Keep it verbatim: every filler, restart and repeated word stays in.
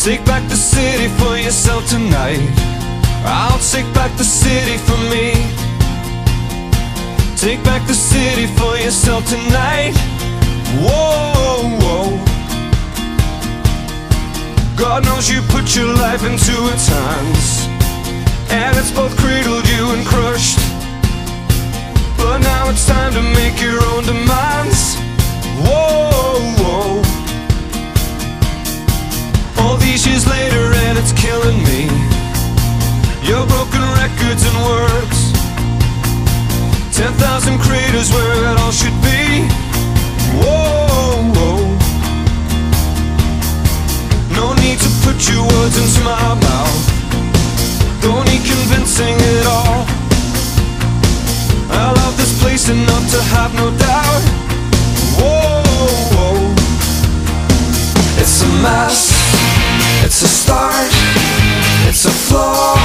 Take back the city for yourself tonight. I'll take back the city for me. Take back the city for yourself tonight. Whoa, whoa. God knows you put your life into its hands, and it's both cradled you and crushed. But now it's time to make your own demands. Whoa, whoa. All these years later and it's killing me. Your broken records and words, ten thousand craters where it all should be. Whoa, whoa. No need to put your words into my mouth. Don't need convincing at all. I love this place enough to have no doubt. Whoa, whoa. It's a mess, it's a start, it's a flaw.